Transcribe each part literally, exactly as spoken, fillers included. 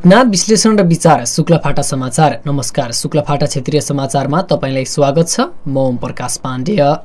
घटना विश्लेषण र विचार शुक्लाफाटा समाचार। नमस्कार, शुक्लाफाटा क्षेत्रीय समाचारमा तपाईलाई स्वागत छ। म ओम प्रकाश पाण्डेय।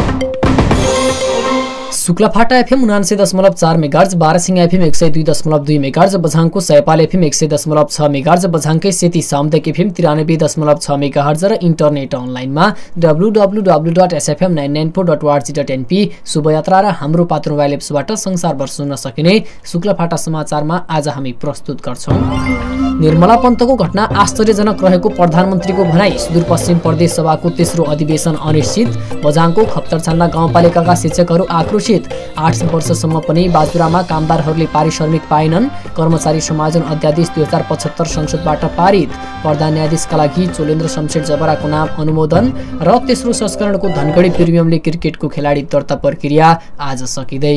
शुक्लाफाटा एफएम उनान्सय दशमलव चार मेगाहर्ज, बारासिंह एफएम एक सय दुई दशमलव दुई मेगाहर्ज, बझाङको सयपाल एफएम एक सय दशमलव छ मेगाहर्ज, बझाङकै सेती सामुदायिक एफएम तिरानब्बे दशमलव छ मेगाहर्ज र इन्टरनेट अनलाइनमा W W W dot SFM nine nine four dot ORG dot NP शुभयात्रा र हाम्रो पात्र मोबाइल एप्सबाट संसारभर सुन्न सकिने शुक्लाफाटा समाचारमा आज हामी प्रस्तुत गर्छौं। निर्मला पन्तको घटना आश्चर्यजनक रहेको प्रधानमन्त्रीको भनाई। सुदूरपश्चिम प्रदेश सभाको तेस्रो अधिवेशन अनिश्चित। बझाङको खप्तरछान्ना गाउँपालिकाका शिक्षकहरू आक्रोशित। आठ वर्षसम्म पनि बाजुरामा कामदारहरूले पारिश्रमिक पाएनन्। कर्मचारी समायोजन अध्यादेश दुई हजार पचहत्तर संसदबाट पारित। प्रधान न्यायाधीशका लागि चोलेन्द्र शमशेर जबराको नाम अनुमोदन र तेस्रो संस्करणको धनगढी प्रिमियमले क्रिकेटको खेलाडी दर्ता प्रक्रिया आज सकिँदै।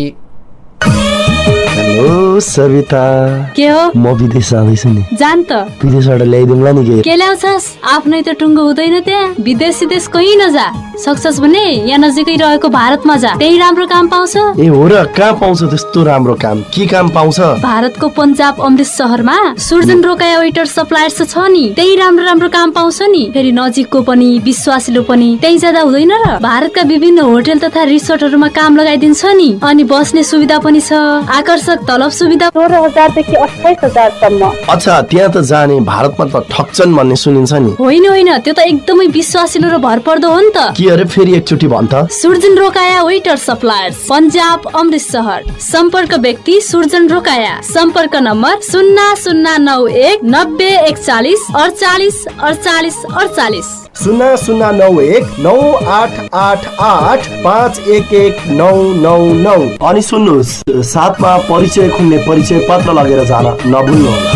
हेलो सविता, के हो? म विदेश जाँदैछु नि। जान त विदेशबाट ल्याइदिउँला नि। के के ल्याउँछस्? आफ्नै त टुङ्गो हुँदैन त्यहाँ। विदेश सिदेश कहीँ नजा, सक्छस् भने यहाँ नजिकै रहेको भारतमा जा, त्यही राम्रो काम पाउँछ। ए हो र, कहाँ पाउँछ त्यस्तो राम्रो काम? के काम पाउँछ? भारतको पन्जाब अमृत शहरमा सुर्जन रोकाया वेटर सप्लायर्स छ नि, त्यही राम्रो राम्रो काम पाउँछ नि। फेरि नजिकको पनि विश्वासिलो पनि, त्यही जाँदा हुँदैन र? भारतका विभिन्न होटल तथा रिसोर्टहरूमा काम लगाइदिन्छ नि। अनि बस्ने सुविधा पनि छ, आकर्षक तलब सुविधा सोह्र हजार देखि अठाइस हजार सम्म। अच्छा, त्यहाँ त जाने, भारतमा त ठक्छन् भन्ने सुनिन्छ नि। होइन होइन, त्यो त एकदमै विश्वासिलो र भरपर्दो हो नि त। के अरे, फेरि एकचोटि भन् त। Surjan Rokaya waiter suppliers, Punjab Amritsar. सम्पर्क व्यक्ति सुर्जन रोकाया। सम्पर्क नम्बर शून्य शून्य नौ एक नब्बे एकचालिस अडचालिस अडचालिस अडचालिस शून्य शून्य नौ एक नौ आठ आठ आठ पाँच एक एक नौ नौ नौ। अनि सुन्नुहोस्, साथमा परिचय खुल्ने परिचय पत्र लगेर जान नभुल्नुहोला।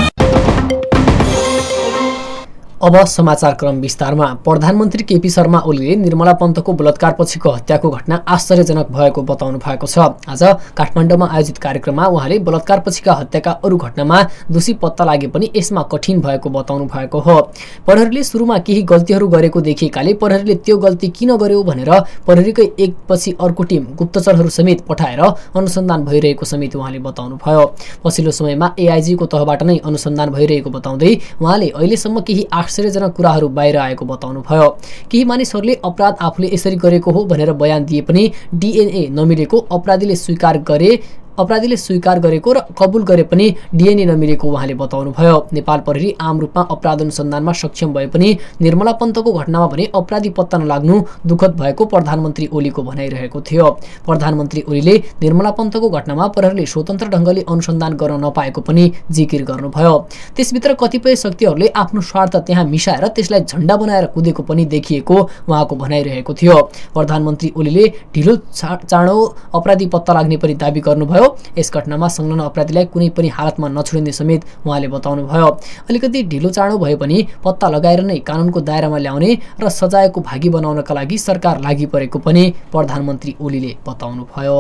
अब समाचार क्रम विस्तारमा। प्रधानमन्त्री केपी शर्मा ओलीले निर्मला पन्तको बलात्कार पछिको हत्याको घटना आश्चर्यजनक भएको बताउनु भएको छ। आज काठमाडौँमा आयोजित कार्यक्रममा उहाँले बलात्कार पछिका हत्याका अरू घटनामा दोषी पत्ता लागे पनि यसमा कठिन भएको बताउनु भएको हो। प्रहरीले सुरुमा केही गल्तीहरू गरेको देखिएकाले प्रहरीले त्यो गल्ती किन गर्यो भनेर प्रहरीकै एकपछि अर्को टिम गुप्तचरहरू समेत पठाएर अनुसन्धान भइरहेको समेत उहाँले बताउनु भयो। पछिल्लो समयमा एआइजीको तहबाट नै अनुसन्धान भइरहेको बताउँदै उहाँले अहिलेसम्म केही आश्चर्यजनक कुराहरू बाहिर आएको बताउनु भयो। केही मानिसहरूले अपराध आफूले यसरी गरेको हो भनेर बयान दिए पनि डिएनए नमिलेको अपराधीले स्वीकार गरे अपराधीले स्वीकार गरेको र कबुल गरे पनि डिएनए नमिलेको उहाँले बताउनु भयो। नेपाल प्रहरी आम रूपमा अपराध अनुसन्धानमा सक्षम भए पनि निर्मला पन्तको घटनामा भने अपराधी पत्ता नलाग्नु दुःखद भएको प्रधानमन्त्री ओलीको भनाइरहेको थियो। प्रधानमन्त्री ओलीले निर्मला पन्तको घटनामा प्रहरीले स्वतन्त्र ढङ्गले अनुसन्धान गर्न नपाएको पनि जिकिर गर्नुभयो। त्यसभित्र कतिपय शक्तिहरूले आफ्नो स्वार्थ त्यहाँ मिसाएर त्यसलाई झण्डा बनाएर कुदेको पनि देखिएको उहाँको भनाइरहेको थियो। प्रधानमन्त्री ओलीले ढिलो चाँडो अपराधी पत्ता लाग्ने पनि दाबी गर्नुभयो। यस घटनामा संलग्न अपराधीलाई कुनै पनि हालतमा नछोडिने समेत उहाँले बताउनु भयो। अलिकति ढिलो चाँडो भए पनि पत्ता लगाएर नै कानुनको दायरामा ल्याउने र सजायको भागी बनाउनका लागि सरकार लागि परेको पनि प्रधानमन्त्री ओलीले बताउनु भयो।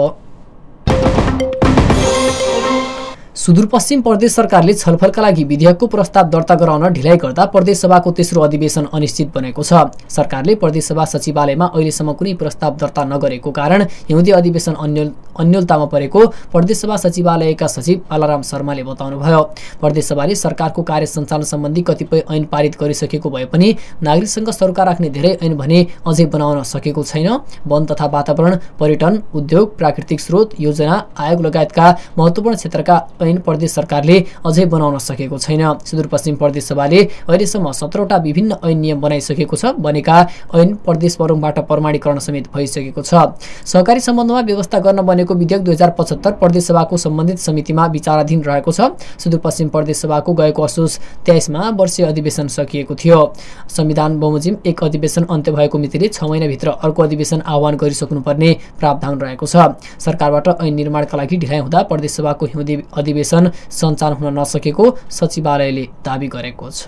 सुदूरपश्चिम प्रदेश सरकारले छलफलका लागि विधेयकको प्रस्ताव दर्ता गराउन ढिलाइ गर्दा प्रदेश सभाको तेस्रो अधिवेशन अनिश्चित बनेको छ। सरकारले प्रदेश सभा सचिवालयमा अहिलेसम्म कुनै प्रस्ताव दर्ता नगरेको कारण हिउँदे अधिवेशन अन्यल अन्यलतामा परेको प्रदेश सभा सचिवालयका सचिव बालाराम शर्माले बताउनुभयो। प्रदेश सभाले सरकारको कार्य सञ्चालन सम्बन्धी कतिपय ऐन पारित गरिसकेको भए पनि नागरिकसँग सरोकार राख्ने धेरै ऐन भने अझै बनाउन सकेको छैन। वन तथा वातावरण, पर्यटन, उद्योग, प्राकृतिक स्रोत, योजना आयोग लगायतका महत्त्वपूर्ण क्षेत्रका ऐन प्रदेश सरकारले अझै बनाउन सकेको छैन। सुदूरपश्चिम प्रदेश सभाले अहिलेसम्म सत्रवटा विभिन्न ऐन नियम बनाइसकेको छ। बनेका ऐन प्रदेश प्रमुखबाट प्रमाणीकरण समेत भइसकेको छ। सहकारी सम्बन्धमा व्यवस्था गर्न बनेको विधेयक दुई हजार पचहत्तर प्रदेश सभाको सम्बन्धित समितिमा विचाराधीन रहेको छ। सुदूरपश्चिम प्रदेश सभाको गएको असोज तेइसमा वर्षीय अधिवेशन सकिएको थियो। संविधान बमोजिम एक अधिवेशन अन्त्य भएको मितिले छ महिनाभित्र अर्को अधिवेशन आह्वान गरिसक्नुपर्ने प्रावधान रहेको छ। सरकारबाट ऐन निर्माणका लागि ढिलाइ हुँदा प्रदेश सभाको हिउँदे अधिवेशन सञ्चालन हुन नसकेको सचिवालयले दाबी गरेको छ।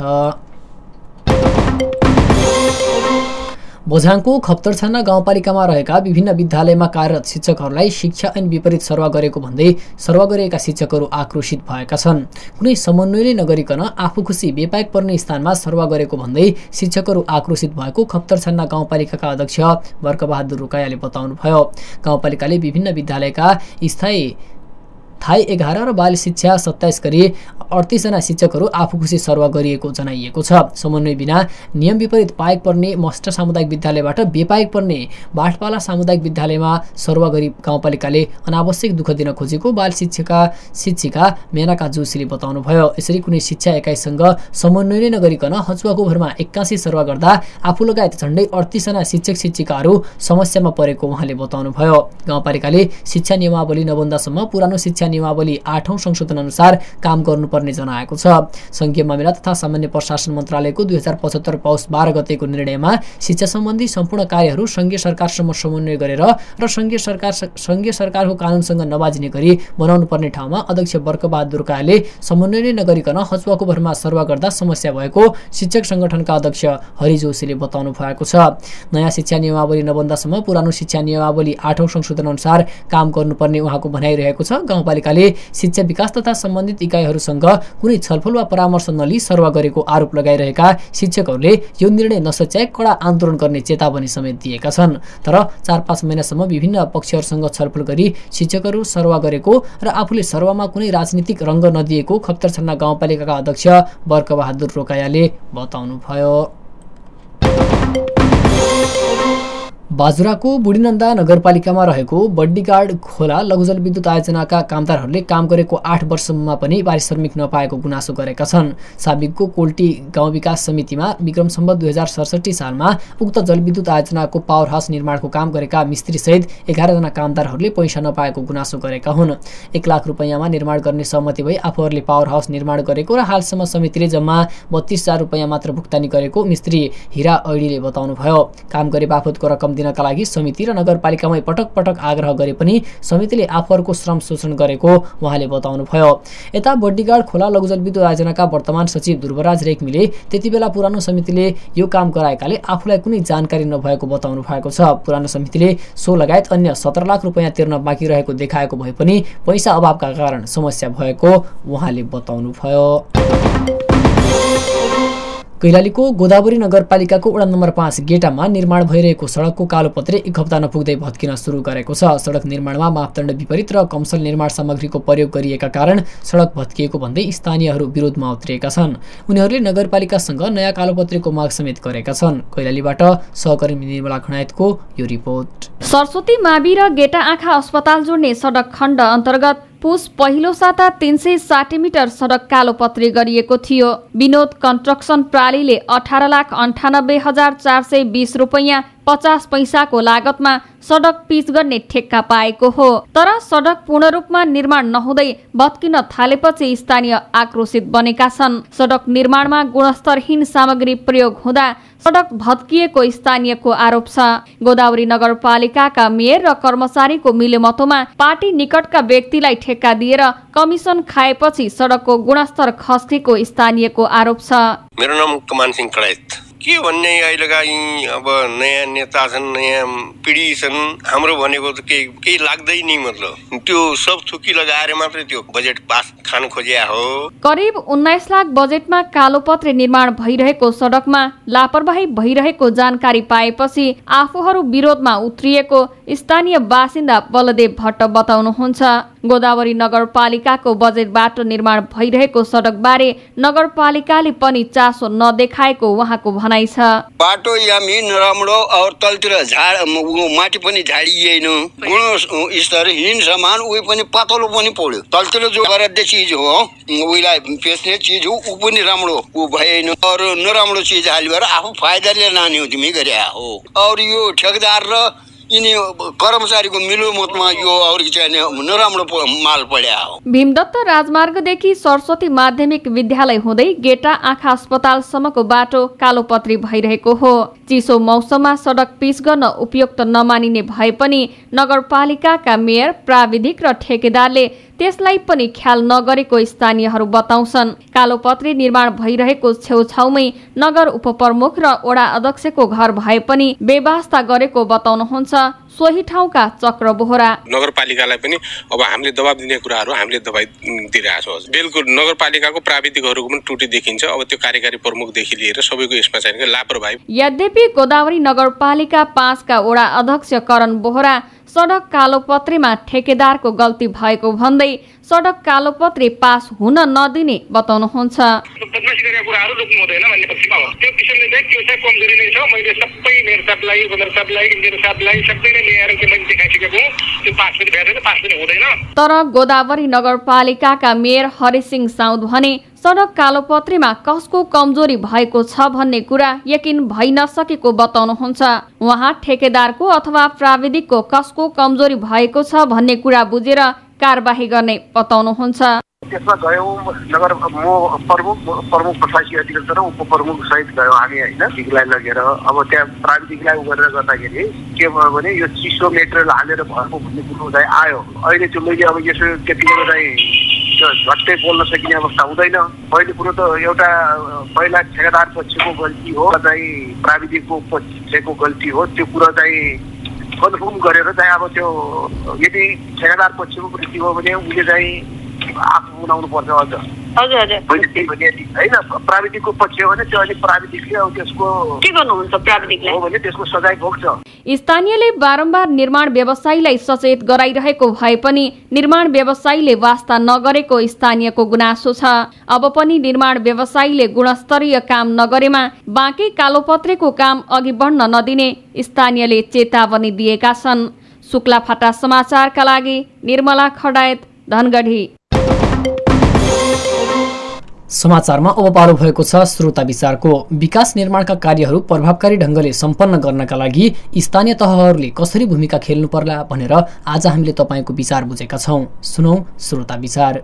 बझाङको खप्तरछान्ना गाउँपालिकामा रहेका विभिन्न विद्यालयमा कार्यरत शिक्षकहरूलाई शिक्षा ऐन विपरीत सरुवा गरेको भन्दै सरुवा गरेका शिक्षकहरू आक्रोशित भएका छन्। कुनै समन्वयले नगरिकन आफू खुसी बेपायक पर्ने स्थानमा सरुवा गरेको भन्दै शिक्षकहरू आक्रोशित भएको खप्तरछान्ना गाउँपालिकाका अध्यक्ष वर्कबहादुर रुकायाले बताउनुभयो। गाउँपालिकाले विभिन्न विद्यालयका स्थायी थाई एघार र बाल शिक्षा सत्ताइस गरी अडतिसजना शिक्षकहरू आफू खुसी सर्व गरिएको जनाइएको छ। समन्वय बिना नियम विपरीत पाएक पर्ने मस्ट सामुदायिक विद्यालयबाट बेपाएक पर्ने बाठपाला सामुदायिक विद्यालयमा सर्व गरी गाउँपालिकाले अनावश्यक दुःख दिन खोजेको बाल शिक्षिका शिक्षिका मेनका जोशीले बताउनुभयो। यसरी कुनै शिक्षा एकाइसँग समन्वय नै नगरिकन हचुवाको भरमा एक्कासी सर्व गर्दा आफू लगायत झण्डै अडतिसजना शिक्षक शिक्षिकाहरू समस्यामा परेको उहाँले बताउनुभयो। गाउँपालिकाले शिक्षा नियमावली नबन्दासम्म पुरानो शिक्षा नियमावली आठौं संशोधन अनुसार काम गर्नुपर्ने जनाएको छ। संघीय मामिला तथा सामान्य प्रशासन मन्त्रालयको दुई हजार पचहत्तर पौष बाह्र गतेको निर्णयमा शिक्षा सम्बन्धी सम्पूर्ण कार्यहरू संघीय सरकारसम्म समन्वय गरेर र संघीय सरकार संघीय सरकारको कानुनसँग नबाजिने गरी बनाउनु पर्ने ठाउँमा अध्यक्ष बर्कबहादुर कायले समन्वय नै नगरिकन हचुवाको भरमा सर्व गर्दा समस्या भएको शिक्षक संगठनका अध्यक्ष हरि जोशीले बताउनु भएको छ। नयाँ शिक्षा नियमावली नबन्दासम्म पुरानो शिक्षा नियमावली आठौं संशोधन अनुसार काम गर्नुपर्ने उहाँको भनाइरहेको छ। गाउँपालिकाले शिक्षा विकास तथा सम्बन्धित इकाइहरूसँग कुनै छलफल वा परामर्श नलिई सर्व गरेको आरोप लगाइरहेका शिक्षकहरूले यो निर्णय नसच्याई कडा आन्दोलन गर्ने चेतावनी समेत दिएका छन्। तर चार पाँच महिनासम्म विभिन्न पक्षहरूसँग छलफल गरी शिक्षकहरू सर्व गरेको र आफूले सर्वमा कुनै राजनीतिक रङ्ग नदिएको खप्तरछन्ना गाउँपालिकाका अध्यक्ष बर्कबहादुर रोकायाले बताउनुभयो। बाजुराको बुढीनन्दा नगरपालिकामा रहेको बड्डीगाड खोला लघुजल विद्युत आयोजनाका कामदारहरूले काम गरेको आठ वर्षमा पनि पारिश्रमिक नपाएको गुनासो गरेका छन्। साबिकको कोल्टी गाउँ विकास समितिमा विक्रम सम्वत दुई हजार सडसठी सालमा उक्त जलविद्युत आयोजनाको पावर हाउस निर्माणको काम गरेका मिस्त्री सहित एघारजना कामदारहरूले पैसा नपाएको गुनासो गरेका हुन्। एक लाख रुपियाँमा निर्माण गर्ने सहमति भई आफूहरूले पावर हाउस निर्माण गरेको र हालसम्म समितिले जम्मा बत्तीस हजार रुपियाँ मात्र भुक्तानी गरेको मिस्त्री हिरा ऐडीले बताउनुभयो। काम गरे बापतको रकम दिनका लागि समिति र नगरपालिकामै पटक पटक आग्रह गरे पनि समितिले आफूहरूको श्रम शोषण गरेको उहाँले बताउनुभयो। यता बड्डीगाड खोला लघुजल विद्युत आयोजनाका वर्तमान सचिव ध्रुवराज रेग्मीले त्यति बेला पुरानो समितिले यो काम गराएकाले आफूलाई कुनै जानकारी नभएको बताउनु भएको छ। पुरानो समितिले सो लगायत अन्य सत्र लाख रुपियाँ तिर्न बाँकी रहेको देखाएको भए पनि पैसा अभावका कारण समस्या भएको उहाँले बताउनुभयो। कैलालीको गोदावरी नगरपालिकाको वडा नम्बर पाँच गेटामा निर्माण भइरहेको सडकको कालोपत्रे एक हप्ता नपुग्दै भत्किन सुरु गरेको छ। सडक निर्माणमा मापदण्ड विपरीत र कमसल निर्माण सामग्रीको प्रयोग गरिएका कारण सडक भत्किएको भन्दै स्थानीयहरू विरोधमा उत्रिएका छन्। उनीहरूले नगरपालिकासँग नयाँ कालोपत्रेको माग समेत गरेका छन्। कैलालीबाट सहकर्मी निर्मला खनायतको यो रिपोर्ट। सरस्वती मावि र गेटा आँखा अस्पताल जोड्ने सडक खण्ड अन्तर्गत पुस पहिलो साता तीन सय साठी मिटर सडक कालोपत्री गरिएको थियो। विनोद कन्स्ट्रक्सन प्रालीले अठार लाख अन्ठानब्बे हजार चार सय बीस रुपियाँ पचास पैसाको लागतमा सडक पिच गर्ने ठेक्का पाएको हो। तर सडक पूर्ण रूपमा निर्माण नहुँदै भत्किन थालेपछि स्थानीय आक्रोशित बनेका छन्। सडक निर्माणमा गुणस्तरहीन सामग्री प्रयोग हुँदा सडक भत्किएको स्थानीयको आरोप छ। गोदावरी नगरपालिकाका मेयर र कर्मचारीको मिलेमतोमा पार्टी निकटका व्यक्तिलाई ठेक्का दिएर कमिसन खाएपछि सडकको गुणस्तर खस्केको स्थानीयको आरोप छ। मेरो नाम कमान सिंह कडायत। के भन्ने अहिलेका अब नयाँ नेता छन्, नयाँ पिढी छन्, हाम्रो भनेको त केही केही लाग्दै नि, मतलब त्यो सब थुकी लगाएर मात्रै त्यो बजेट पास खान खोजिया हो। करिब उन्नाइस लाख बजेटमा कालोपत्रे निर्माण भइरहेको सडकमा लापरवाही भइरहेको जानकारी पाएपछि आफूहरू विरोधमा उत्रिएको स्थानीय बासिन्दा बलदेव भट्ट बताउनुहुन्छ। गोदावरी नगरपालिकाको बजेटबाट निर्माण भइरहेको सडकबारे नगरपालिकाले पनि चासो नदेखाएको उहाँको भनाइ छ। बाटो यामी नराम्रो और तलतिर झाड माटी पनि झाडिएन, गुणस्तरहीन सामान उही पनि पातलो पनि पड्यो। तलतिर जो गराउने चिज हो उहीलाई बेच्ने चिज हो ऊ पनि राम्रो ऊ भएन, और नराम्रो चिज हालेर आफू फाइदा लिएर लाने हो तिमी गरे हो। और यो ठेकेदार र यिनी कर्मचारीको मिलोमतमा यो और चाहिँ नराम्रो माल पड्या हो। भीमदत्त राजमार्गदेखि सरस्वती माध्यमिक विद्यालय हुँदै गेटा आँखा अस्पतालसम्मको बाटो कालोपत्री भइरहेको हो। चिसो मौसममा सडक पिच गर्न उपयुक्त नमानिने भए पनि नगरपालिकाका मेयर, प्राविधिक र ठेकेदारले त्यसलाई पनि ख्याल नगरेको स्थानीयहरू बताउँछन्। कालोपत्री निर्माण भइरहेको छेउछाउमै नगर उपप्रमुख र वडा अध्यक्षको घर भए पनि बेवास्ता गरेको बताउनुहुन्छ सोही ठाउँका चक्र बोहरा। नगरपालिकालाई पनि अब हामीले दबाब दिने कुराहरू हामीले दबाई दिइरहेछौँ। बिल्कुल नगरपालिकाको प्राविधिकहरूको पनि त्रुटि देखिन्छ। अब त्यो कार्यकारी प्रमुखदेखि लिएर सबैको यसमा चाहिँ लापरवाही। यद्यपि गोदावरी नगरपालिका पाँचका वडा अध्यक्ष करण बोहरा सडक कालोपत्रीमा ठेकेदारको गल्ती भएको भन्दै सडक कालोपत्री पास हुन नदिने बताउनुहुन्छ। बदमासी गरेका कुराहरू रोक्नु हुँदैन भन्ने पक्षमा हो। त्यो किसिमले चाहिँ त्यो चाहिँ कमजोरी नै छ। मैले सबै मेयर साहबलाई, गभर्नर साहबलाई, इन्जिनियर साहबलाई सबै नै ल्याएर के मैले देखाइसकेको हुँ। त्यो पास पनि भएन, पास पनि हुँदैन। तर गोदावरी नगरपालिकाका मेयर हरिसिंह साउद भने सडक कालोपत्रीमा कसको कमजोरी भएको छ भन्ने कुरा यकिन भइ नसकेको बताउनुहुन्छ। उहाँ ठेकेदारको अथवा प्राविधिकको कसको कमजोरी भएको छ भन्ने कुरा बुझेर कारबाही गर्ने बताउनुहुन्छ। त्यसमा गयौँ नगर म प्रमुख प्रमुख प्रशासकीय अधिकारी र उपप्रमुख सहित गयौँ हामी होइन, प्राविधिकलाई लगेर। अब त्यहाँ प्राविधिकलाई उ गरेर गर्दाखेरि के भयो भने यो चिसो मेटेरियल हालेर भएको भन्ने कुरो चाहिँ आयो। अहिले चाहिँ मैले अब यसो त्यतिखेर चाहिँ झट्टै बोल्न सकिने अवस्था हुँदैन। पहिलो कुरो त एउटा पहिला ठेकेदार पक्षको गल्ती हो, चाहिँ प्राविधिकको पक्षको गल्ती हो। त्यो कुरा चाहिँ कन्फर्म गरेर चाहिँ अब त्यो यदि ठेकेदार पक्षको गल्ती हो भने उसले चाहिँ आफू बनाउनु पर्छ। अझ हजुर हजुर मैले त्यही भने होइन, प्राविधिकको पक्ष हो भने त्यो अहिले प्राविधिकले अब त्यसको के गर्नुहुन्छ? प्राविधिकलाई हो भने त्यसको सजाय भोग्छ। स्थानीयले बारम्बार निर्माण व्यवसायीलाई सचेत गराइरहेको भए पनि निर्माण व्यवसायीले वास्ता नगरेको स्थानीयको गुनासो छ। अब पनि निर्माण व्यवसायीले गुणस्तरीय काम नगरेमा बाँकी कालोपत्रेको काम अघि बढ्न नदिने स्थानीयले चेतावनी दिएका छन्। शुक्लाफाटा समाचारका लागि निर्मला खडायत, धनगढी। समाचारमा अब पालो भएको छ श्रोता विचारको। विकास निर्माणका कार्यहरू प्रभावकारी ढंगले सम्पन्न गर्नका लागि स्थानीय तहहरूले कसरी भूमिका खेल्नु पर्ला भनेर आज हामीले तपाईको विचार बुझेका छौं। सुनौ श्रोता विचार।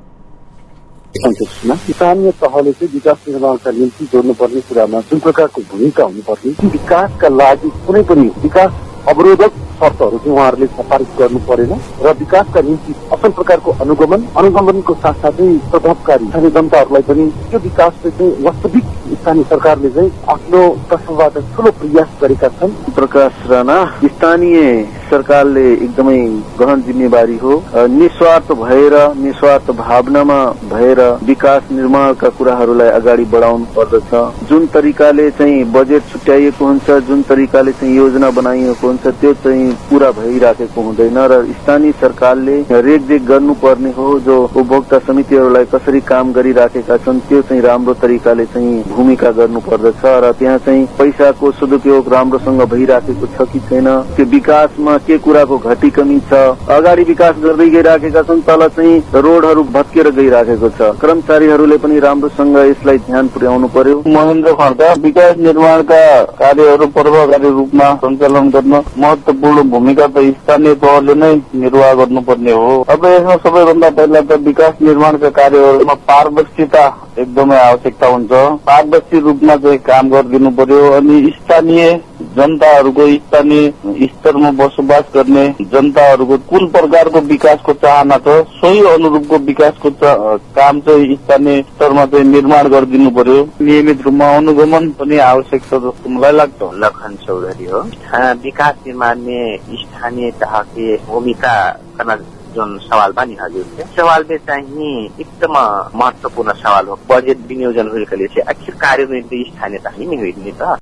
स्थानीय तहले चाहिँ विकास निर्माणका निम्ति जोड्नुपर्ने कुरामा जुन प्रकारको भूमिका हुनुपर्ने, विकासका लागि कुनै पनि विकास अवरोधक शर्तहरू चाहिँ उहाँहरूले पारित गर्नु परेन र विकासका निम्ति असल प्रकारको अनुगमन अनुगमनको साथसाथै प्रभावकारी स्थानीय जनताहरूलाई पनि त्यो विकासले चाहिँ वास्तविक स्थानीय सरकारले चाहिँ आफ्नो तर्फबाट ठूलो प्रयास गरेका छन्। प्रकाश राणा, स्थानीय सरकारले एकदमै गहन जिम्मेवारी हो। निस्वार्थ भएर निस्वार्थ भावनामा भएर विकास निर्माणका कुराहरूलाई अगाडि बढाउनु पर्दछ। जुन तरिकाले चाहिँ बजेट छुट्याइएको हुन्छ, जुन तरिकाले चाहिँ योजना बनाइएको हुन्छ, त्यो चाहिँ पूरा भइराखेको हुँदैन र स्थानीय सरकारले रेखदेख गर्नुपर्ने हो। जो उपभोक्ता समितिहरूलाई कसरी काम गरिराखेका छन् त्यो चाहिँ राम्रो तरिकाले चाहिँ भूमिका गर्नु पर्दछ र त्यहाँ चाहिँ पैसाको सदुपयोग राम्रोसँग भइराखेको छ कि छैन, त्यो विकासमा के कुराको घटी कमी छ। अगाडि विकास गर्दै गइराखेका छन्, तल चाहिँ रोडहरू भत्केर गइराखेको छ। कर्मचारीहरूले पनि राम्रोसँग यसलाई ध्यान पुर्याउनु पर्यो। महेन्द्र खड्का, विकास निर्माणका कार्यहरू प्रभावकारी रूपमा सञ्चालन गर्न महत्वपूर्ण भूमिका त स्थानीय तहले नै निर्वाह गर्नुपर्ने हो। अब यसमा सबैभन्दा पहिला त विकास निर्माणका कार्यहरूमा पारदर्शिता एकदमै आवश्यकता हुन्छ। पारदर्शी रूपमा चाहिँ काम गरिदिनु पर्यो अनि स्थानीय जनताहरूको स्थानीय स्तरमा बसोबास गर्ने जनताहरूको कुन प्रकारको विकासको चाहना छ सोही अनुरूपको विकासको काम चाहिँ स्थानीय स्तरमा चाहिँ निर्माण गरिदिनु पर्यो। नियमित रूपमा अनुगमन पनि आवश्यक छ जस्तो मलाई लाग्छ। लखन चौधरी हो। विकास निर्माण में स्थानीय तह की भूमिका करना जुन सवाल बा नि हजुर के सवाल में चाहिँ एकदम महत्वपूर्ण सवाल हो। बजेट विनियोजन होइका लिए आखिर कार्यान्वयन स्थानीय तह नै होइन नि त।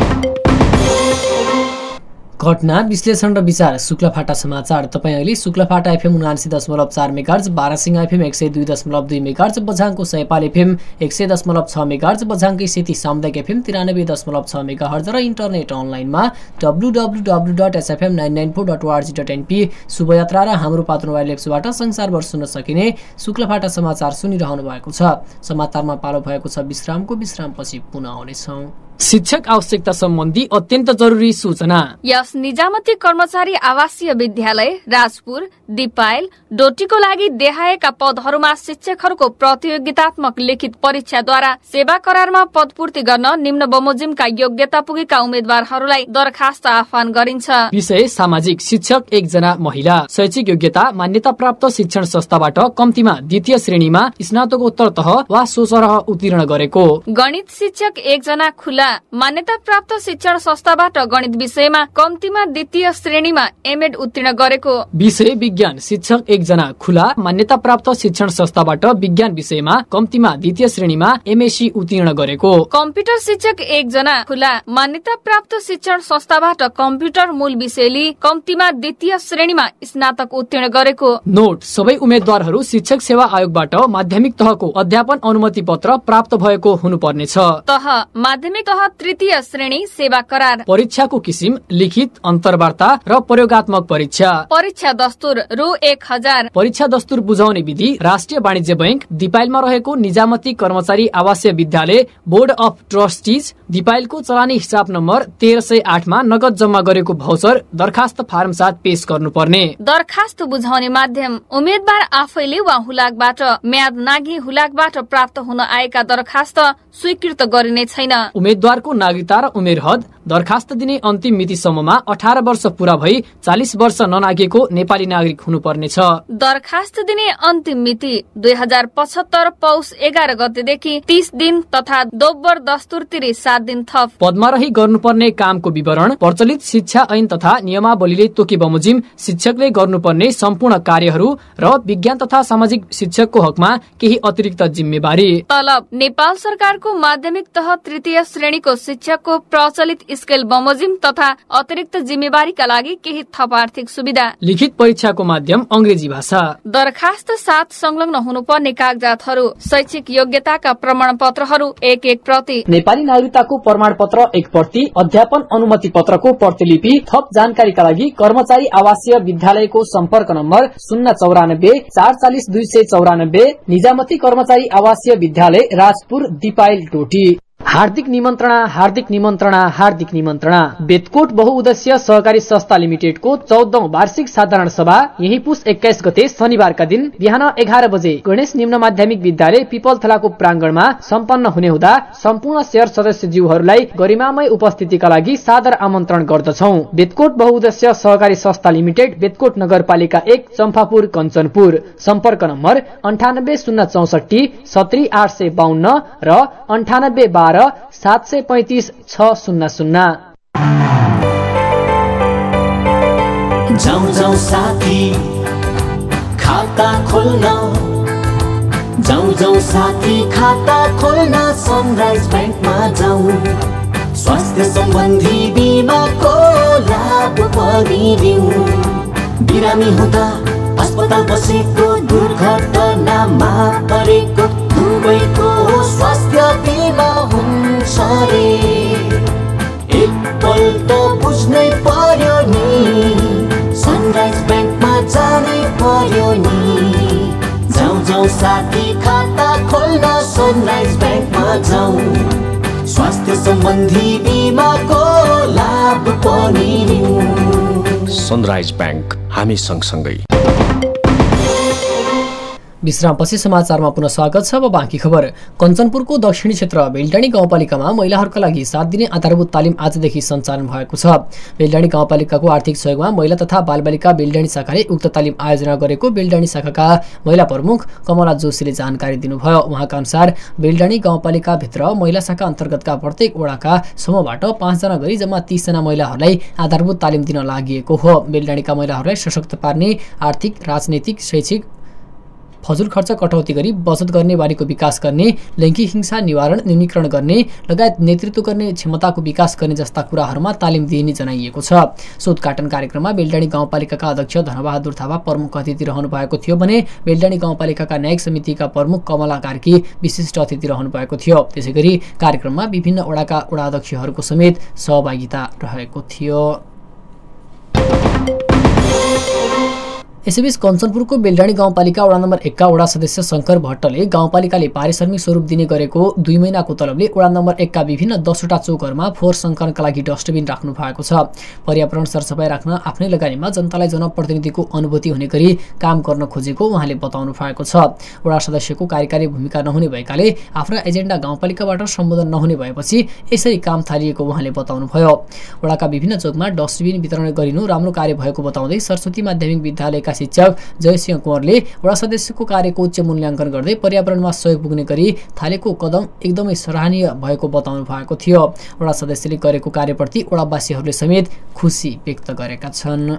घटना विश्लेषण र विचार शुक्लाफाटा समाचार। तपाईँ अहिले शुक्लाफाटा एफएम उनासी दशमलव चार मेगाहर्ज, बारासिंह एफएम एक सय दुई दशमलव दुई मेगाहर्ज, बझाङको सयपाल एफएम एक सय दशमलव छ मेगाहर्ज, बझाङकै सेती सामुदायिक एफएम तिरानब्बे दशमलव छ मेगाहर्ज र इन्टरनेट अनलाइनमा W W W dot SFM nine nine four dot ORG dot NP शुभयात्रा र हाम्रो पात्र मोबाइल एप्सबाट संसारभर सुन्न सकिने शुक्लाफाटा समाचार सुनिरहनु भएको छ। समाचारमा पालो भएको छ विश्रामको। विश्रामपछि पुनः आउनेछौँ। शिक्षक आवश्यकता सम्बन्धी अत्यन्त जरुरी सूचना। यस निजामती कर्मचारी आवासीय विद्यालय राजपुर दिपायल डोटीको लागि देहाएका पदहरूमा शिक्षकहरूको प्रतियोगितात्मक लिखित परीक्षाद्वारा सेवा करारमा पदपूर्ति गर्न निम्न बमोजिमका योग्यता पुगेका उम्मेद्वारहरूलाई दरखास्त आह्वान गरिन्छ। विषय सामाजिक शिक्षक एकजना महिला, शैक्षिक योग्यता मान्यता प्राप्त शिक्षण संस्थाबाट कम्तीमा द्वितीय श्रेणीमा स्नातकोत्तर तह वा सोसरह उत्तीर्ण गरेको, गणित शिक्षक एकजना खुल्ला खुला मान्यता प्राप्त शिक्षण संस्थाबाट गणित विषयमा कम्तीमा द्वितीय श्रेणीमा एमएड उत्तीर्ण गरेको। विषय विज्ञान शिक्षक एकजना खुला मान्यता प्राप्त शिक्षण संस्थाबाट विज्ञान विषयमा कम्तीमा द्वितीय श्रेणीमा एमएससी उत्तीर्ण गरेको। कम्प्युटर शिक्षक एकजना खुला मान्यता प्राप्त शिक्षण संस्थाबाट कम्प्युटर मूल विषय लिई कम्तीमा द्वितीय श्रेणीमा स्नातक उत्तीर्ण गरेको। नोट सबै उम्मेद्वारहरू शिक्षक सेवा आयोगबाट माध्यमिक तहको अध्यापन अनुमति पत्र प्राप्त भएको हुनुपर्नेछ। तह माध्यमिक तह तृतीय श्रेणी सेवा करार। परीक्षाको किसिम लिखित, अन्तर्वार्ता र प्रयोगात्मक परीक्षा। परीक्षा दस्तुर रु एक हजार। परीक्षा दस्तुर बुझाउने विधि राष्ट्रिय वाणिज्य बैंक दिपाइलमा रहेको निजामती कर्मचारी आवासीय विद्यालय बोर्ड अफ ट्रस्टिज दिपाइलको चलानी हिसाब नम्बर तेह्र सय आठमा नगद जम्मा गरेको भाउचर दरखास्त फारम साथ पेश गर्नुपर्ने। दरखास्त बुझाउने माध्यम उम्मेद्वार आफैले वा हुलाकबाट म्याद नागी हुलाकबाट प्राप्त हुन आएका दरखास्त स्वीकृत गरिने छैन। उम्मेद्वारको नागरिकता र उमेर हद दरखास्त दिने अन्तिम मितिसम्ममा अठार वर्ष पूरा भई चालिस वर्ष ननागेको नेपाली नागरिक हुनुपर्नेछ। दरखास्त दिने अन्तिम मिति दुई हजार पचहत्तर पौष एघार गतेदेखि तीस दिन तथा दोब्बर दस्तुर तिरी सात दिन थप। पदमा रही गर्नुपर्ने कामको विवरण प्रचलित शिक्षा ऐन तथा नियमावलीले तोकी बमोजिम शिक्षकले गर्नुपर्ने सम्पूर्ण कार्यहरू र विज्ञान तथा सामाजिक शिक्षकको हकमा केही अतिरिक्त जिम्मेवारी। तलब नेपाल सरकारको माध्यमिक तह तृतीय श्रेणीको शिक्षकको प्रचलित स्केल बमोजिम तथा अतिरिक्त जिम्मेवारीका लागि केही थप आर्थिक सुविधा। लिखित परीक्षाको माध्यम अंग्रेजी भाषा। दरखास्त साथ संलग्न हुनुपर्ने कागजातहरू शैक्षिक योग्यताका प्रमाण पत्रहरू एक एक प्रति। नेपाली नागरिकताको प्रमाण पत्र एक प्रति, अध्यापन अनुमति पत्रको प्रतिलिपि। थप जानकारीका लागि कर्मचारी आवासीय विद्यालयको सम्पर्क नम्बर शून्य चौरानब्बे चार चालिस दुई सय चौरानब्बे। निजामती कर्मचारी आवासीय विद्यालय राजपुर दिपाइल टोटी। हार्दिक निमन्त्रणा हार्दिक निमन्त्रणा हार्दिक निमन्त्रणा। बेतकोट बहुउद्देश्य सहकारी संस्था लिमिटेडको चौधौं वार्षिक साधारण सभा यही पुस एक्काइस गते शनिबारका दिन बिहान एघार बजे गणेश निम्न माध्यमिक विद्यालय पिपलथलाको प्रांगणमा सम्पन्न हुने हुँदा सम्पूर्ण शेयर सदस्यज्यूहरूलाई गरिमामय उपस्थितिका लागि सादर आमन्त्रण गर्दछौं। बेतकोट बहुउद्देश्य सहकारी संस्था लिमिटेड, बेतकोट नगरपालिका एक, चम्पापुर, कञ्चनपुर। सम्पर्क नम्बर अन्ठानब्बे शून्य चौसठी सत्री आठ सय बाहन्न र अन्ठानब्बे बाह्र सात सय पैंतिस छ शून्य शून्य। जाऊ जाऊ साथी खाता खोल्न, जाऊ जाऊ साथी खाता खोल्न सनराइज बैंकमा जाऊ। स्वास्थ्य सम्बन्धी बिमाको लाभ पनि दिऊ। बिरामी हुँदा अस्पताल बसेको, दुर्घटनामा परेको दुवैको स्वास्थ्य बिमा हुन्छ रे। एकपल्ट बुझ्नै पर्यो नि, सनराइज बैंकमा जानै पर्यो नि। जाऊ जाऊ साथी खाता खोल्न सनराइज बैंकमा जाऊ। स्वास्थ्य सम्बन्धी बिमाको लाभ पनि लिऊ। सनराइज बैंक, हामी सँगसँगै। विश्रामपछि समाचारमा पुनः स्वागत छ। अब बाँकी खबर। कञ्चनपुरको दक्षिणी क्षेत्र बेलडाँडी गाउँपालिकामा महिलाहरूका लागि सात दिने आधारभूत तालिम आजदेखि सञ्चालन भएको छ। बेलडाँडी गाउँपालिकाको आर्थिक सहयोगमा महिला तथा बालबालिका बेलडाँडी शाखाले उक्त तालिम आयोजना गरेको बेलडाँडी शाखाका महिला प्रमुख कमला जोशीले जानकारी दिनुभयो। उहाँका अनुसार बेलडाँडी गाउँपालिकाभित्र महिला शाखा अन्तर्गतका प्रत्येक वडाका समूहबाट पाँचजना गरी जम्मा तीसजना महिलाहरूलाई आधारभूत तालिम दिन लागि हो। बेलडाँडीका महिलाहरूलाई सशक्त पार्ने, आर्थिक, राजनैतिक, शैक्षिक फजुल खर्च कटौती गरी बचत गर्ने, बारीको विकास गर्ने, लैङ्गिक हिंसा निवारण न्यूनीकरण गर्ने लगायत नेतृत्व गर्ने क्षमताको विकास गर्ने जस्ता कुराहरूमा तालिम दिइने जनाइएको छ। सोधकाटन कार्यक्रममा बेलडाँडी गाउँपालिकाका अध्यक्ष धनबहादुर थापा प्रमुख अतिथि रहनु भएको थियो भने बेलडाँडी गाउँपालिकाका न्यायिक समितिका प्रमुख कमला कार्की विशिष्ट अतिथि रहनु भएको थियो। त्यसैगरी कार्यक्रममा विभिन्न वडाका वडा अध्यक्षहरूको समेत सहभागिता रहेको थियो। यसैबीच कञ्चनपुरको बेलडाँडी गाउँपालिका वडा नम्बर एकका वडा सदस्य शंकर भट्टले गाउँपालिकाले पारिश्रमिक स्वरूप दिने गरेको दुई महिनाको तलबले वडा नम्बर एकका विभिन्न दसवटा चौकहरूमा फोहोर संकलनका लागि डस्टबिन राख्नु भएको छ। पर्यावरण सरसफाई राख्न आफ्नै लगानीमा जनतालाई जनप्रतिनिधिको अनुभूति हुने गरी काम गर्न खोजेको उहाँले बताउनु भएको छ। वडा सदस्यको कार्यकारी भूमिका नहुने भएकाले आफ्ना एजेन्डा गाउँपालिकाबाट सम्बोधन नहुने भएपछि यसरी काम थालिएको उहाँले बताउनुभयो। वडाका विभिन्न चौकमा डस्टबिन वितरण गरिनु राम्रो कार्य भएको बताउँदै सरस्वती माध्यमिक विद्यालयका शिक्षक जयसिंह कुँवरले वडा सदस्यको कार्यको उच्च मूल्याङ्कन गर्दै पर्यावरणमा सहयोग पुग्ने गरी थालेको कदम एकदमै सराहनीय भएको बताउनु भएको थियो। वडा सदस्यले गरेको कार्यप्रति वडावासीहरूले समेत खुसी व्यक्त गरेका छन्।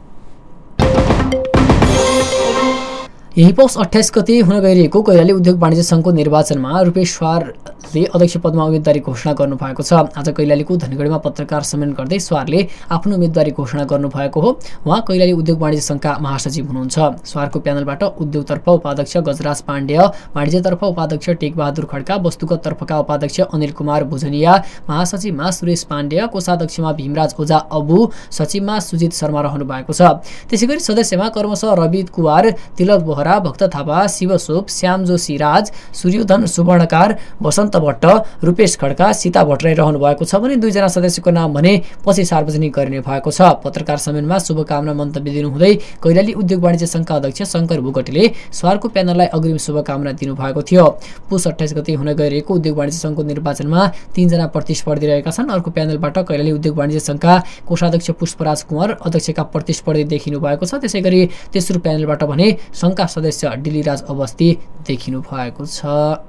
यही पौष अट्ठाइस गते हुन गइरहेको कैलाली उद्योग वाणिज्य संघको निर्वाचनमा रूपेश स्वारले अध्यक्ष पदमा उम्मेदवारी घोषणा गर्नुभएको छ। आज कैलालीको धनगढीमा पत्रकार सम्मेलन गर्दै स्वारले आफ्नो उम्मेदवारी घोषणा गर्नुभएको हो। उहाँ कैलाली उद्योग वाणिज्य संघका महासचिव हुनुहुन्छ। स्वारको प्यानलबाट उद्योगतर्फ उपाध्यक्ष गजराज पाण्डेय, वाणिज्यतर्फ उपाध्यक्ष टेकबहादुर खड्का, वस्तुगततर्फका उपाध्यक्ष अनिल कुमार भुजनिया, महासचिवमा सुरेश पाण्डेय, कोषाध्यक्षमा भीमराज ओझा अबु, सचिवमा सुजित शर्मा रहनु भएको छ। त्यसैगरी सदस्यमा कर्मशः रवि कुमार, तिलक बोहरा, भक्त थापा, शिवसोप, श्याम जोशी राज, सूर्योधन सुवर्णकार, वसन्त भट्ट, रूपेश खड्का, सीता भट्टराई रहनु भएको छ भने दुईजना सदस्यको नाम भने पछि सार्वजनिक गरिने भएको छ। पत्रकार सम्मेलनमा शुभकामना मन्तव्य दिनुहुँदै कैलाली उद्योग वाणिज्य संघका अध्यक्ष शङ्कर भुगटीले स्वारको प्यानललाई अग्रिम शुभकामना दिनुभएको थियो। पुष अट्ठाइस गते हुन गइरहेको उद्योग वाणिज्य संघको निर्वाचनमा तीनजना प्रतिस्पर्धी रहेका छन्। अर्को प्यानलबाट कैलाली उद्योग वाणिज्य संघका कोषाध्यक्ष पुष्पराज कुँवर अध्यक्षका प्रतिस्पर्धी देखिनु भएको छ। त्यसैगरी तेस्रो प्यानलबाट भने संघका सदस्य डिलिराज अवस्थी देखिनु भएको छ।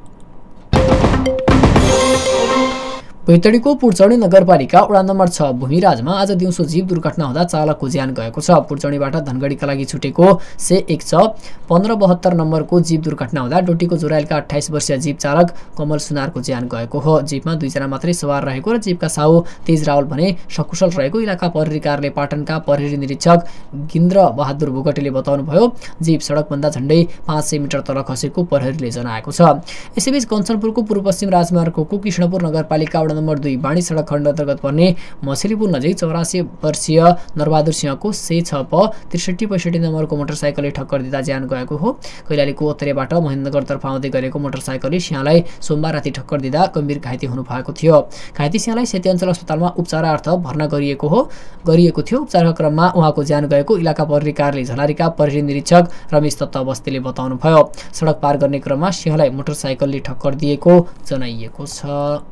बैतडीको पुर्चौडी नगरपालिका वडा नम्बर छ भूमिराजमा आज दिउँसो जीव दुर्घटना हुँदा चालकको ज्यान गएको छ। पुर्चौडीबाट धनगढीका लागि छुटेको से एक छ पन्ध्र बहत्तर नम्बरको जीव दुर्घटना हुँदा डोटीको जोराइलका अठाइस वर्षीय जीव चालक कमल सुनारको ज्यान गएको हो। जीवमा दुईजना मात्रै सवार रहेको र जीवका साहु तेज रावल भने सकुशल रहेको इलाका प्रहरी कार्यालय पाटनका प्रहरी निरीक्षक गिन्द्र बहादुर भुगटीले बताउनुभयो। जीव सडकभन्दा झण्डै पाँच सय मिटर तल खसेको प्रहरीले जनाएको छ। यसैबीच कञ्चनपुरको पूर्व पश्चिम राजमार्गको कृष्णपुर नगरपालिका नम्बर दुई बाणी सडक खण्ड अन्तर्गत पर्ने मछलीपुल नजिक चौरासी वर्षीय नरबहादुर सिंहको से छ प त्रिसठी पैँसठी नम्बरको मोटरसाइकलले ठक्कर दिँदा ज्यान गएको हो। कैलालीको उत्तरेबाट महेन्द्रनगरतर्फ आउँदै गरेको मोटरसाइकलले सिंहलाई सोमबार राति ठक्कर दिँदा गम्भीर घाइते हुनु भएको थियो। घाइते सिंहलाई सेती अञ्चल अस्पतालमा उपचारार्थ भर्ना गरिएको हो गरिएको थियो। उपचारका क्रममा उहाँको ज्यान गएको इलाका प्रहरी कार्यालय झलारीका प्रहरी निरीक्षक रमेश दत्त अवस्थीले बताउनुभयो। सडक पार गर्ने क्रममा सिंहलाई मोटरसाइकलले ठक्कर दिएको जनाइएको छ।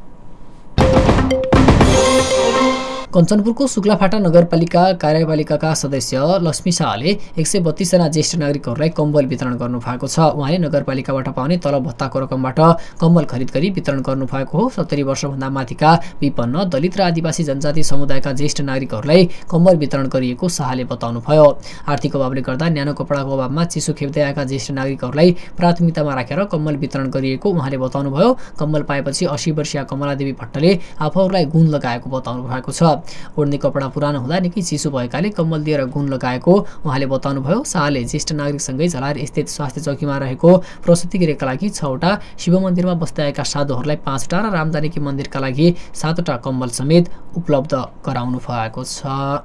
कञ्चनपुरको शुक्लाफाटा नगरपालिका कार्यपालिकाका सदस्य लक्ष्मी शाहले एक सय बत्तीसजना ज्येष्ठ नागरिकहरूलाई कम्बल वितरण गर्नुभएको छ। उहाँले नगरपालिकाबाट पाउने तलब भत्ताको रकमबाट कम्बल खरिद गरी वितरण गर्नुभएको हो। सत्तरी वर्षभन्दा माथिका विपन्न दलित र आदिवासी जनजाति समुदायका ज्येष्ठ नागरिकहरूलाई कम्बल वितरण गरिएको शाहले बताउनुभयो। आर्थिक अभावले गर्दा न्यानो कपडाको अभावमा चिसो खेप्दै आएका ज्येष्ठ नागरिकहरूलाई प्राथमिकतामा राखेर कम्बल वितरण गरिएको उहाँले बताउनुभयो। कम्बल पाएपछि अस्सी वर्षीय कमलादेवी भट्टले आफूहरूलाई गुण लगाएको बताउनु भएको छ। ओड्ने कपडा पुरानो हुँदा निकै चिसो भएकाले कम्बल दिएर गुण लगाएको उहाँले बताउनुभयो। शाहले ज्येष्ठ नागरिकसँगै झलार स्थित स्वास्थ्य चौकीमा रहेको प्रसुति गृहका लागि छवटा, शिव मन्दिरमा बस्दै आएका साधुहरूलाई पाँचवटा र रामजानकी मन्दिरका लागि सातवटा कम्बल समेत उपलब्ध गराउनु भएको छ।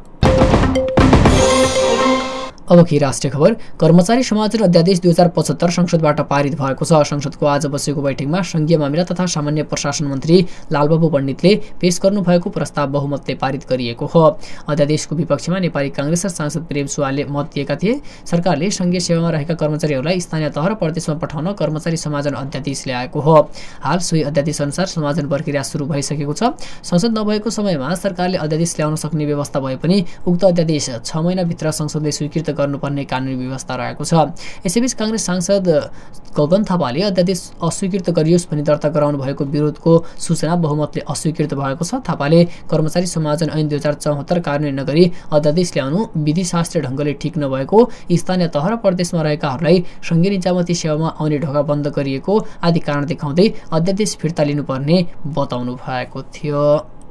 अब कि राष्ट्रिय खबर। कर्मचारी समायोजन अध्यादेश दुई हजार पचहत्तर संसदबाट पारित भएको छ। संसदको आज बसेको बैठकमा संघीय मामिला तथा सामान्य प्रशासन मन्त्री लालबाबु पण्डितले पेश गर्नुभएको प्रस्ताव बहुमतले पारित गरिएको हो। अध्यादेशको विपक्षमा नेपाली कांग्रेस र सांसद प्रेम सुवालले मत दिएका थिए। सरकारले संघीय सेवामा रहेका कर्मचारीहरूलाई स्थानीय तह र प्रदेशमा पठाउन कर्मचारी समायोजन अध्यादेश ल्याएको हो। हाल सोही अध्यादेश अनुसार समायोजन प्रक्रिया सुरु भइसकेको छ। संसद नभएको समयमा सरकारले अध्यादेश ल्याउन सक्ने व्यवस्था भए पनि उक्त अध्यादेश छ महिनाभित्र संसदले स्वीकृत गर्नुपर्ने कानुनी व्यवस्था रहेको छ। यसैबीच कांग्रेस सांसद गगन थापाले अध्यादेश अस्वीकृत गरियोस् भनी दर्ता गराउनु भएको विरोधको सूचना बहुमतले अस्वीकृत भएको छ। थापाले कर्मचारी समायोजन ऐन दुई हजार चौहत्तर कार्यान्वयन नगरी अध्यादेश ल्याउनु विधिशास्त्रीय ढंगले ठिक नभएको, स्थानीय तह र प्रदेशमा रहेकाहरूलाई संघीय निजामती सेवामा आउने ढोका बन्द गरिएको आदि कारण देखाउँदै अध्यादेश फिर्ता लिनुपर्ने बताउनु भएको थियो।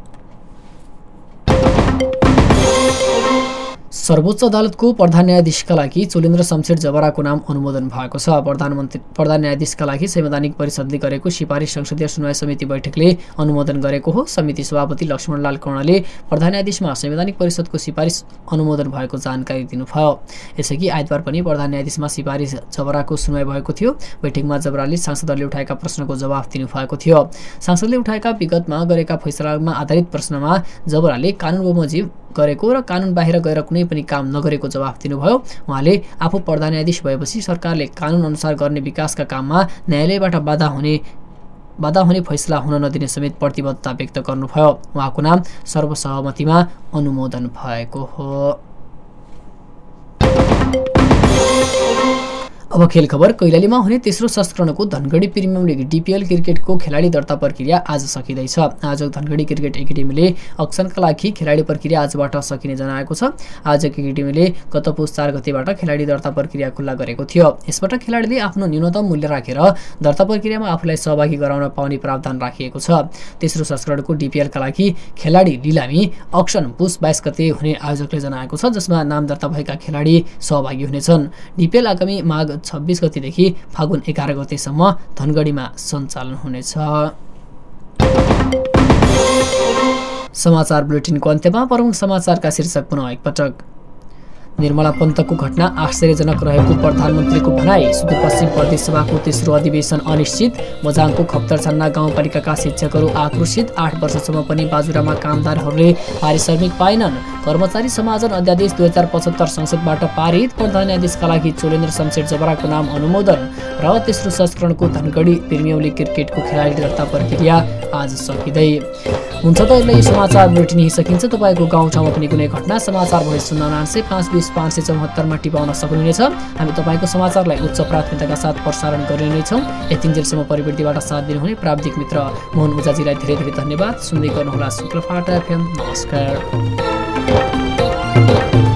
सर्वोच्च अदालतको प्रधान न्यायाधीशका लागि चोलेन्द्र शमशेर जबराको नाम अनुमोदन भएको छ। प्रधानमन्त्री प्रधान न्यायाधीशका लागि संवैधानिक परिषदले गरेको सिफारिस संसदीय सुनवाई समिति बैठकले अनुमोदन गरेको हो। समिति सभापति लक्ष्मणलाल कर्णले प्रधान न्यायाधीशमा संवैधानिक परिषदको सिफारिस अनुमोदन भएको जानकारी दिनुभयो। यसअघि आइतबार पनि प्रधान न्यायाधीशमा सिफारिस जबराको सुनवाई भएको थियो। बैठकमा जबराले सांसदहरूले उठाएका प्रश्नको जवाफ दिनुभएको थियो। सांसदले उठाएका विगतमा गरेका फैसलामा आधारित प्रश्नमा जबराले कानुन बमोजिम गरेको र कानुन बाहिर गएर कुनै पनि काम नगरेको जवाफ दिनुभयो। उहाँले आफू प्रधान न्यायाधीश भएपछि सरकारले कानुन अनुसार गर्ने विकासका काममा न्यायालयबाट बाधा हुने बाधा हुने फैसला हुन नदिने समेत प्रतिबद्धता व्यक्त गर्नुभयो। उहाँको नाम सर्वसहमतिमा अनुमोदन भएको हो। अब खेल खबर। कैलालीमा हुने तेस्रो संस्करणको धनगढी प्रिमियम लिग डिपिएल क्रिकेटको खेलाडी दर्ता प्रक्रिया आज सकिँदैछ। आज धनगढी क्रिकेट एकाडेमीले अक्सनका लागि खेलाडी प्रक्रिया आजबाट सकिने जनाएको छ। आज एकाडेमीले गत पुस चार गतेबाट खेलाडी दर्ता प्रक्रिया खुल्ला गरेको थियो। यसबाट खेलाडीले आफ्नो न्यूनतम मूल्य राखेर दर्ता प्रक्रियामा आफूलाई सहभागी गराउन पाउने प्रावधान राखिएको छ। तेस्रो संस्करणको डिपिएलका लागि खेलाडी लिलामी अक्सन पुस बाइस गते हुने आयोजकले जनाएको छ, जसमा नाम दर्ता भएका खेलाडी सहभागी हुनेछन्। डिपिएल आगामी माघ छब्बीस गतेदेखि फागुन एघार गतेसम्म धनगढीमा सञ्चालन हुनेछ। समाचार बुलेटिनको अन्त्यमा प्रमुख समाचारका शीर्षक पुनः एकपटक। निर्मला पन्तको घटना आश्चर्यजनक रहेको प्रधानमन्त्रीको भनाई। सुदूरपश्चिम प्रदेश सभाको तेस्रो अधिवेशन अनिश्चित। मजाङको खप्तरछन्ना गाउँपालिकाका शिक्षकहरू आक्रोशित। आठ वर्षसम्म पनि बाजुरामा कामदारहरूले पारिश्रमिक पाएनन्। कर्मचारी समायोजन अध्यादेश दुई हजार पचहत्तर संसदबाट पारित। प्रधान न्यायाधीशका लागि चोलेन्द्र शमशेर जबराको नाम अनुमोदन। र तेस्रो संस्करणको धनगढी प्रिमियम लिग क्रिकेटको खेलाडी दर्ता प्रक्रिया आज सकिँदै। हुन्छ त अहिले यो समाचार बुलेटिन यही सकिन्छ। तपाईँको गाउँठाउँमा पनि कुनै घटना समाचार भोइस सुन्न नान्से पाँच बिस पाँच सय चौहत्तरमा टिपाउन सक्नुहुनेछ। हामी तपाईँको समाचारलाई उच्च प्राथमिकताका साथ प्रसारण गरिनेछौँ। यतिन्जेलसम्म प्रविधिबाट साथ दिनुहुने प्राविधिक मित्र मोहन ओझाजीलाई धेरै धेरै धन्यवाद। सुन्दै गर्नुहोला शुक्लफाटा एफएम। नमस्कार।